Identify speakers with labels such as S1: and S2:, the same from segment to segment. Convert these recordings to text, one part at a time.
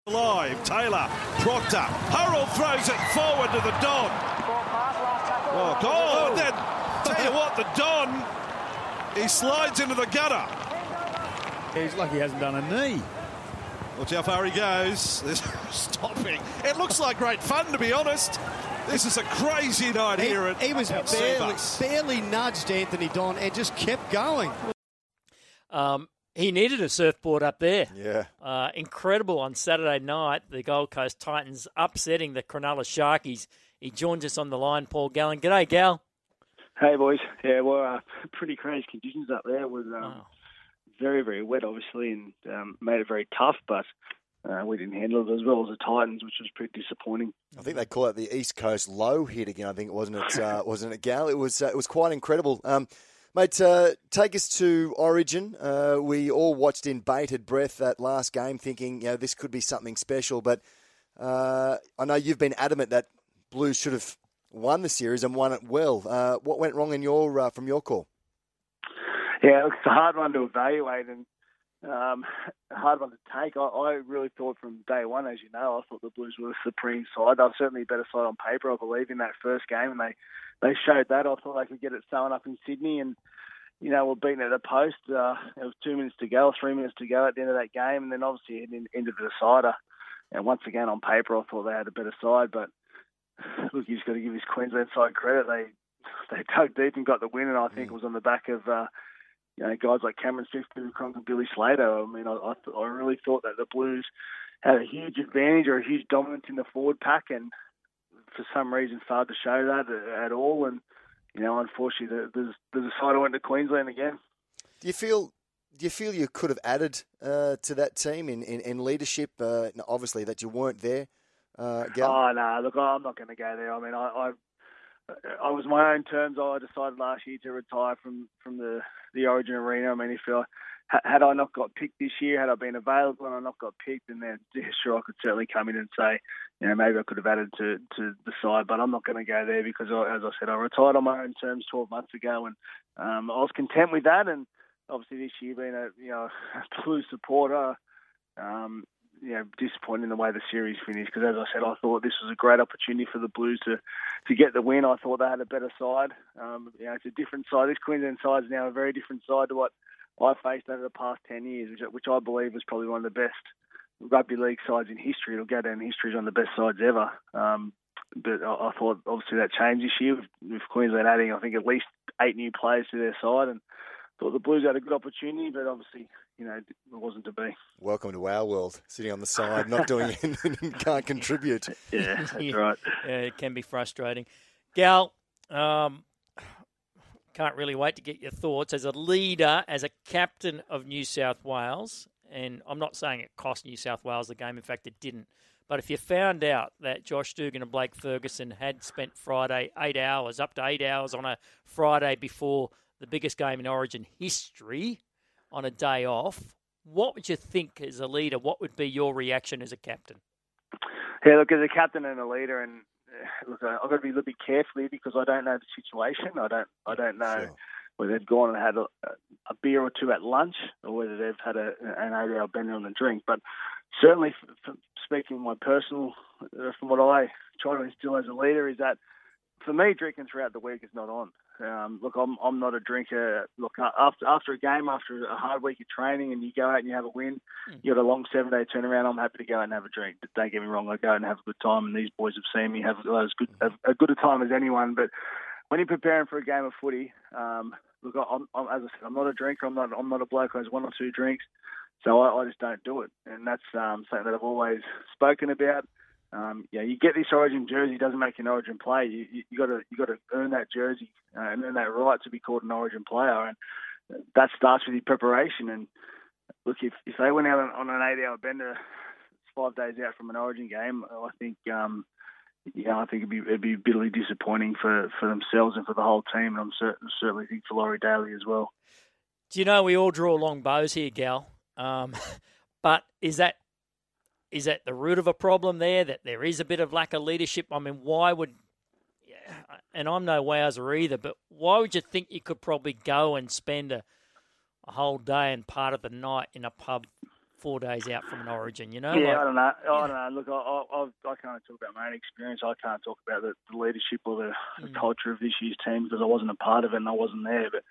S1: Live, Taylor, Proctor, Hurrell throws it forward to the Don. Oh, God, and then, tell you what, the Don, he slides into the gutter.
S2: He's lucky he hasn't done a knee.
S1: Watch how far he goes. There's stopping. It looks like great fun, to be honest. This is a crazy night here at
S3: He was barely nudged Anthony Don and just kept going.
S4: He needed a surfboard up there.
S5: Yeah.
S4: Incredible on Saturday night, the Gold Coast Titans upsetting the Cronulla Sharkies. He joins us on the line, Paul Gallen. G'day, Gal.
S6: Hey, boys. Yeah, well, pretty crazy conditions up there. It was very, very wet, obviously, and made it very tough, but we didn't handle it as well as the Titans, which was pretty disappointing.
S5: I think they call it the East Coast low hit again. I think it wasn't it, Gal? It was quite incredible. Mate, take us to Origin. We all watched in bated breath that last game, thinking this could be something special. But I know you've been adamant that Blues should have won the series and won it well. What went wrong in from your call?
S6: Yeah, it's a hard one to evaluate and a hard one to take. I really thought from day one, as you know, I thought the Blues were the supreme side. They were certainly a better side on paper, I believe, in that first game, and they showed that. I thought they could get it sewn up in Sydney, and we're beaten at the post. It was 2 minutes to go, 3 minutes to go at the end of that game, and then obviously it ended the decider. And once again, on paper, I thought they had a better side, but look, you just got to give this Queensland side credit. They dug deep and got the win, and I think it was on the back of guys like Cameron Smith, Cronk, and Billy Slater. I mean, I really thought that the Blues had a huge advantage or a huge dominance in the forward pack, and for some reason failed to show that at all. And unfortunately, there's a side went to Queensland again.
S5: Do you feel you could have added to that team in leadership? Obviously, that you weren't there, Gal?
S6: Oh no, look, I'm not going to go there. I mean, I was my own terms. I decided last year to retire from the Origin arena. I mean, had I not got picked this year, had I been available and I not got picked, and then sure, I could certainly come in and say, maybe I could have added to the side, but I'm not going to go there because, as I said, I retired on my own terms 12 months ago, and I was content with that. And obviously this year, being a Blues supporter, disappointed in the way the series finished because, as I said, I thought this was a great opportunity for the Blues to get the win. I thought they had a better side. It's a different side. This Queensland side is now a very different side to what I faced over the past 10 years, which I believe was probably one of the best rugby league sides in history. It'll go down in history as one of the best sides ever. But I thought, obviously, that changed this year with Queensland adding, I think, at least 8 new players to their side, and thought the Blues had a good opportunity, but obviously, it wasn't to be.
S5: Welcome to our world, sitting on the side, not doing anything, and can't contribute.
S6: Yeah, that's right.
S4: Yeah, it can be frustrating. Gal, can't really wait to get your thoughts as a leader, as a captain of New South Wales. And I'm not saying it cost New South Wales the game. In fact, it didn't. But if you found out that Josh Dugan and Blake Ferguson had spent Friday up to 8 hours on a Friday before the biggest game in Origin history on a day off, what would you think as a leader? What would be your reaction as a captain?
S6: Yeah, look, as a captain and a leader, and look, I've got to be a little bit careful because I don't know the situation. I don't know. Sure. Whether they've gone and had a beer or two at lunch, or whether they've had an 8-hour bender on the drink. But certainly, speaking my personal, from what I try to instill as a leader, is that for me, drinking throughout the week is not on. Look, I'm not a drinker. Look, after a game, after a hard week of training, and you go out and you have a win, you got a long 7-day turnaround. I'm happy to go out and have a drink. Don't get me wrong, I go out and have a good time, and these boys have seen me have as good a time as anyone. But when you're preparing for a game of footy, look, I'm as I said, I'm not a drinker. I'm not a bloke who has 1 or 2 drinks, so I just don't do it. And that's something that I've always spoken about. You get this Origin jersey, doesn't make you an Origin player. You got to earn that jersey and earn that right to be called an Origin player, and that starts with your preparation. And look, if they went out on an 8-hour bender, 5 days out from an Origin game, I think I think it'd be bitterly disappointing for themselves and for the whole team. And I'm certainly think for Laurie Daly as well.
S4: Do you know we all draw long bows here, Gal? But is that the root of a problem there, that there is a bit of lack of leadership? I mean, why would, and I'm no wowser either, but why would you think you could probably go and spend a whole day and part of the night in a pub 4 days out from an Origin, you know?
S6: Yeah,
S4: like,
S6: I don't know. I don't know. Look, I can't talk about my own experience. I can't talk about the leadership or the culture of this year's team because I wasn't a part of it and I wasn't there. But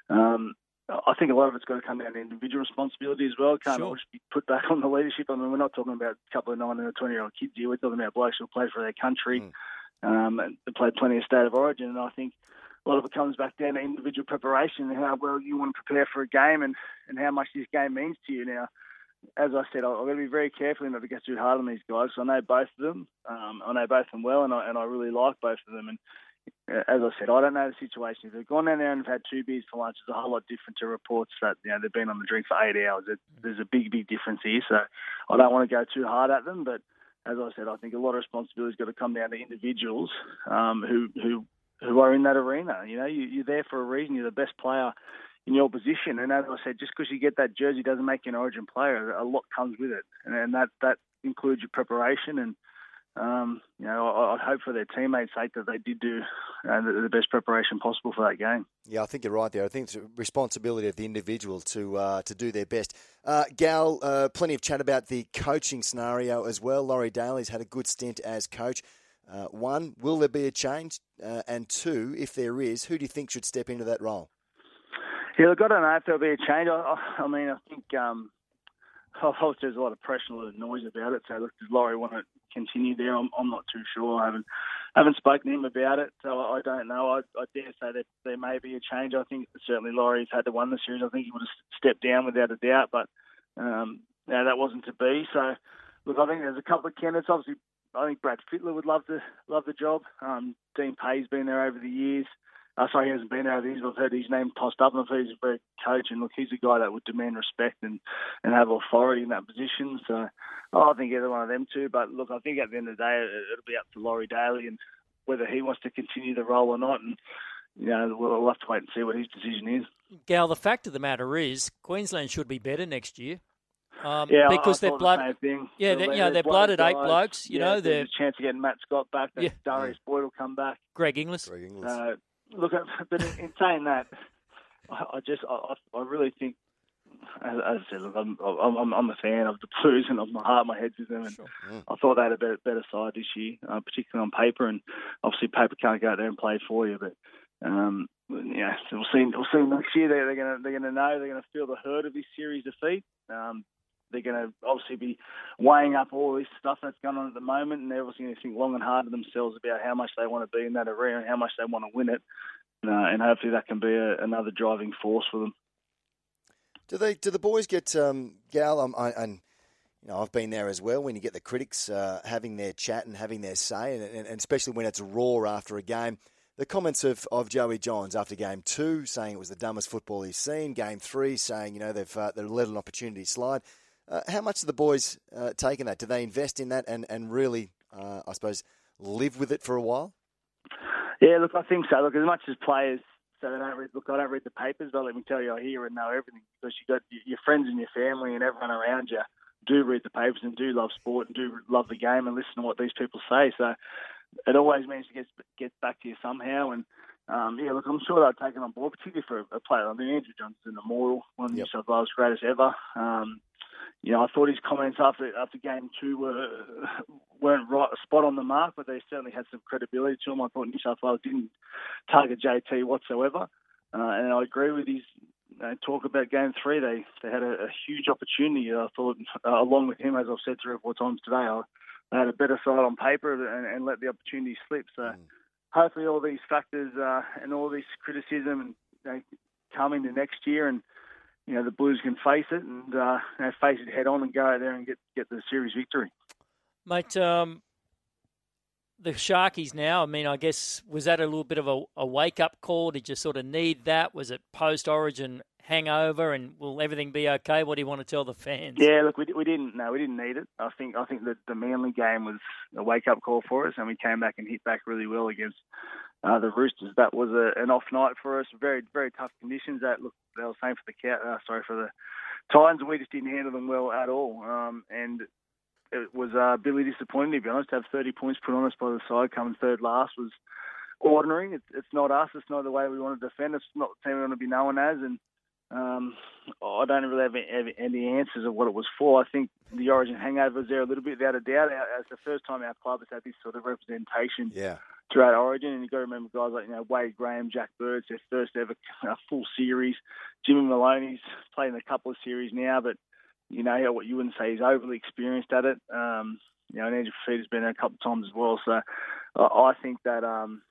S6: I think a lot of it's got to come down to individual responsibility as well. It can't always be put back on the leadership. I mean, we're not talking about a couple of 19 or 20-year-old kids here. We're talking about blokes who play for their country and they played plenty of State of Origin. And I think a lot of it comes back down to individual preparation and how well you want to prepare for a game and how much this game means to you. Now, as I said, I've got to be very careful not to get too hard on these guys. So I know both of them. I know both of them well, and I really like both of them. And as I said, I don't know the situation. If they've gone down there and have had 2 beers for lunch, it's a whole lot different to reports that they've been on the drink for 8 hours. There's a big difference here. So I don't want to go too hard at them. But as I said, I think a lot of responsibility's got to come down to individuals who are in that arena. You know, you're there for a reason. You're the best player in your position. And as I said, just because you get that jersey doesn't make you an Origin player. A lot comes with it. And that includes your preparation. And, I hope for their teammates' sake that they did do the best preparation possible for that game.
S5: Yeah, I think you're right there. I think it's a responsibility of the individual to do their best. Gal, plenty of chat about the coaching scenario as well. Laurie Daly's had a good stint as coach. 1, will there be a change? And 2, if there is, who do you think should step into that role?
S6: Yeah, look, I don't know if there'll be a change. I mean, I think there's a lot of pressure and a lot of noise about it. So, look, does Laurie want to continue there? I'm not too sure. I haven't spoken to him about it, so I don't know. I dare say that there may be a change. I think certainly Laurie's had to win the series. I think he would have stepped down without a doubt, but that wasn't to be. So, look, I think there's a couple of candidates. Obviously, I think Brad Fittler would love the job. Dean Pay's been there over the years. Sorry, he hasn't been there over the years, but I've heard his name tossed up, and I've heard he's a very coach. And look, he's a guy that would demand respect and have authority in that position. So I think either one of them two. But look, I think at the end of the day, it'll be up to Laurie Daly and whether he wants to continue the role or not. And we'll have to wait and see what his decision is.
S4: Gal, the fact of the matter is, Queensland should be better next year.
S6: Because
S4: they're blooded. Yeah, they're blooded 8 blokes. There's
S6: a chance of getting Matt Scott back. Darius Boyd will come back.
S4: Greg Inglis.
S6: Look, but in saying that, I really think, as I said, look, I'm a fan of the Blues and my heart, my head's with them. And I thought they had a better side this year, particularly on paper. And obviously, paper can't go out there and play for you. But so we'll see next year. They're gonna know. They're gonna feel the hurt of this series defeat. They're going to obviously be weighing up all this stuff that's going on at the moment, and they're obviously going to think long and hard to themselves about how much they want to be in that arena and how much they want to win it. And hopefully that can be another driving force for them.
S5: Do the boys get Gal? I've been there as well. When you get the critics having their chat and having their say, and especially when it's raw after a game. The comments of Joey Johns after Game 2 saying it was the dumbest football he's seen. Game 3 saying they've let an opportunity slide. How much are the boys taking that? Do they invest in that and really, I suppose, live with it for a while?
S6: Yeah, look, I think so. Look, as much as players say they don't read, I don't read the papers, but let me tell you, I hear and know everything because you got your friends and your family and everyone around you do read the papers and do love sport and do love the game and listen to what these people say. So it always means to get back to you somehow. And look, I'm sure they'll take it on board, particularly for a player. I mean, Andrew Johnson's an immortal, one of New South Wales' greatest ever. I thought his comments after Game 2 weren't right, spot on the mark, but they certainly had some credibility to them. I thought New South Wales didn't target JT whatsoever, and I agree with his talk about Game 3. They had a huge opportunity. I thought, along with him, as I've said 3 or 4 times today, they had a better side on paper and let the opportunity slip. So hopefully all these factors and all this criticism come into next year and the Blues can face it and face it head on and go out there and get the series victory.
S4: Mate, the Sharkies now, I mean, I guess, was that a little bit of a wake-up call? Did you sort of need that? Was it post-Origin hangover and will everything be okay? What do you want to tell the fans?
S6: Yeah, look, we didn't need it. I think that the Manly game was a wake-up call for us and we came back and hit back really well against the Roosters. That was an off night for us. Very, very tough conditions. They were saying for the Titans, we just didn't handle them well at all. And it was really disappointing, to be honest. To have 30 points put on us by the side coming third last was ordinary. It's not us. It's not the way we want to defend. It's not the team we want to be known as. And I don't really have any answers of what it was for. I think the Origin hangover was there a little bit, without a doubt. It's the first time our club has had this sort of representation throughout Origin, and you've got to remember guys like Wade Graham, Jack Bird's their first ever full series. Jimmy Maloney's played in a couple of series now, but what you wouldn't say he's overly experienced at it. And Andrew Fafita's been there a couple of times as well. So I think that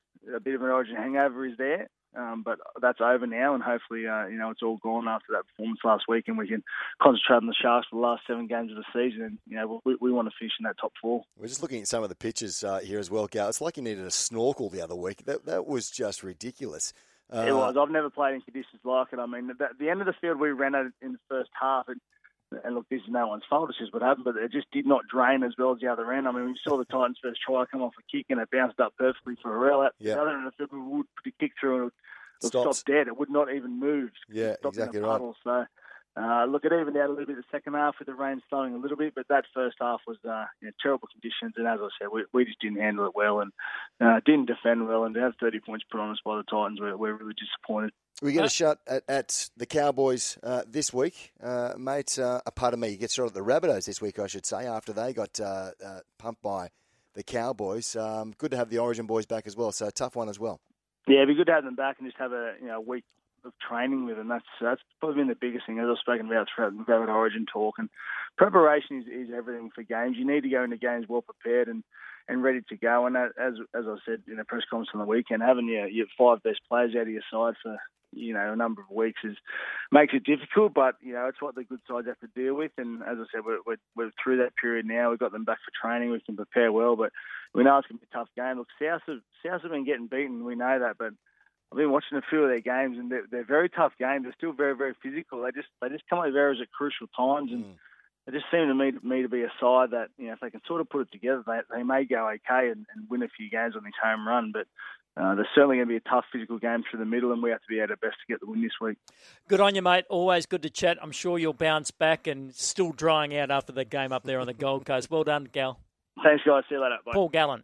S6: a bit of an Origin hangover is there. But that's over now, and hopefully, it's all gone after that performance last week, and we can concentrate on the Sharks for the last 7 games of the season. And we want to finish in that top 4.
S5: We're just looking at some of the pictures here as well, Gal. It's like you needed a snorkel the other week. That was just ridiculous.
S6: It was. I've never played in conditions like it. I mean, the end of the field we ran at in the first half, and look, this is no one's fault. It's just what happened, but it just did not drain as well as the other end. I mean, we saw the Titans' first try come off a kick, and it bounced up perfectly for Harrell. At the other end of the field, we would put a kick through, and it would stop dead. It would not even move.
S5: Yeah, exactly right.
S6: So, look, it evened out a little bit the second half with the rain slowing a little bit, but that first half was terrible conditions, and as I said, we just didn't handle it well and didn't defend well, and to have 30 points put on us by the Titans, we're really disappointed.
S5: We get a shot at the Cowboys this week. Mate, a part of me gets shot at the Rabbitohs this week, I should say, after they got pumped by the Cowboys. Good to have the Origin boys back as well, so a tough one as well.
S6: Yeah, it'd be good to have them back and just have a week of training with them. That's probably been the biggest thing, as I've spoken about throughout the Origin talk. And preparation is everything for games. You need to go into games well prepared and ready to go. And that, as I said in a press conference on the weekend, having your 5 best players out of your side for a number of weeks makes it difficult, but it's what the good sides have to deal with. And as I said, we're through that period now. We've got them back for training. We can prepare well, but we know it's going to be a tough game. Look, South have been getting beaten. We know that, but I've been watching a few of their games, and they're very tough games. They're still very, very physical. They just come up with errors at crucial times, and it just seemed to me to be a side that if they can sort of put it together, they may go okay and win a few games on this home run, but. There's certainly going to be a tough physical game through the middle, and we have to be at our best to get the win this week.
S4: Good on you, mate. Always good to chat. I'm sure you'll bounce back and still drying out after the game up there on the Gold Coast. Well done, Gal.
S6: Thanks, guys. See you later. Bye.
S4: Paul Gallen.